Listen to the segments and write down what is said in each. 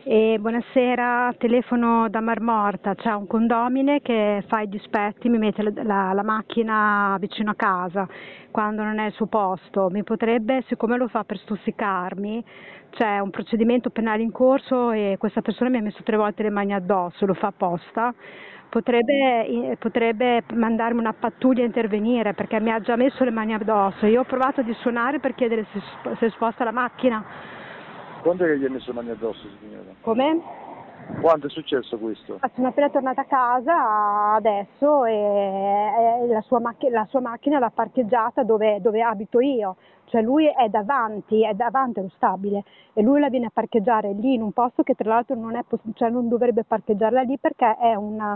Buonasera, telefono da Marmorta, c'è un condomine che fa i dispetti, mi mette la macchina vicino a casa quando non è il suo posto. Mi potrebbe, siccome lo fa per stuzzicarmi, c'è un procedimento penale in corso e questa persona mi ha messo 3 volte le mani addosso, lo fa apposta. Potrebbe mandarmi una pattuglia a intervenire perché mi ha già messo le mani addosso. Io ho provato di suonare per chiedere se è sposta la macchina. Quando è che gli hai messo mani addosso, signora? Come? Quando è successo questo? Sono appena tornata a casa adesso e la sua macchina l'ha parcheggiata dove abito io, cioè lui è davanti allo stabile e lui la viene a parcheggiare lì in un posto che tra l'altro cioè non dovrebbe parcheggiarla lì perché è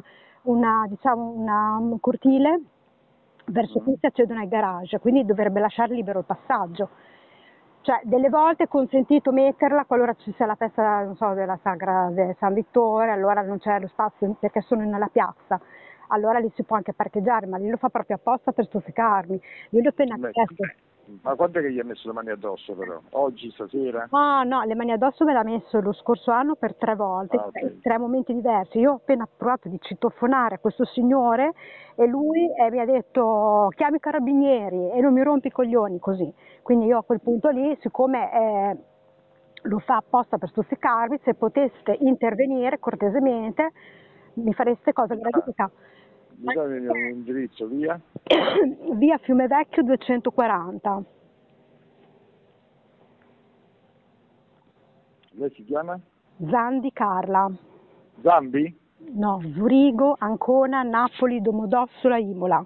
un cortile verso cui si accedono ai garage, quindi dovrebbe lasciare libero il passaggio. Cioè, delle volte è consentito metterla qualora ci sia la festa, non so, della Sagra di San Vittore, allora non c'è lo spazio perché sono nella piazza, allora lì si può anche parcheggiare, ma lì lo fa proprio apposta per stuzzicarmi. Io gli ho appena chiesto. Ma quando è che gli hai messo le mani addosso però? Oggi, stasera? No, le mani addosso me l'ha messo lo scorso anno per 3 volte, Okay. in 3 momenti diversi. Io ho appena provato di citofonare a questo signore e lui mi ha detto chiami i carabinieri e non mi rompi i coglioni così. Quindi io a quel punto lì, siccome lo fa apposta per stuzzicarmi, se poteste intervenire cortesemente mi fareste cosa gratuita. Mi dai un indirizzo, via? Via Fiumevecchio 240. Lei si chiama? Zandi Carla. Zambi? No, Zurigo, Ancona, Napoli, Domodossola, Imola.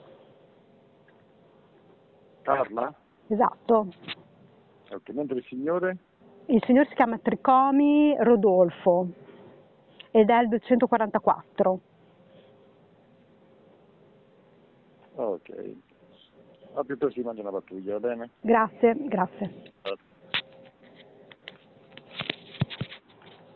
Carla? Esatto. Ok, mentre il signore? Il signore si chiama Tricomi Rodolfo ed è il 244. Ok. A più presto si mangia una pattuglia, va bene? Grazie, grazie.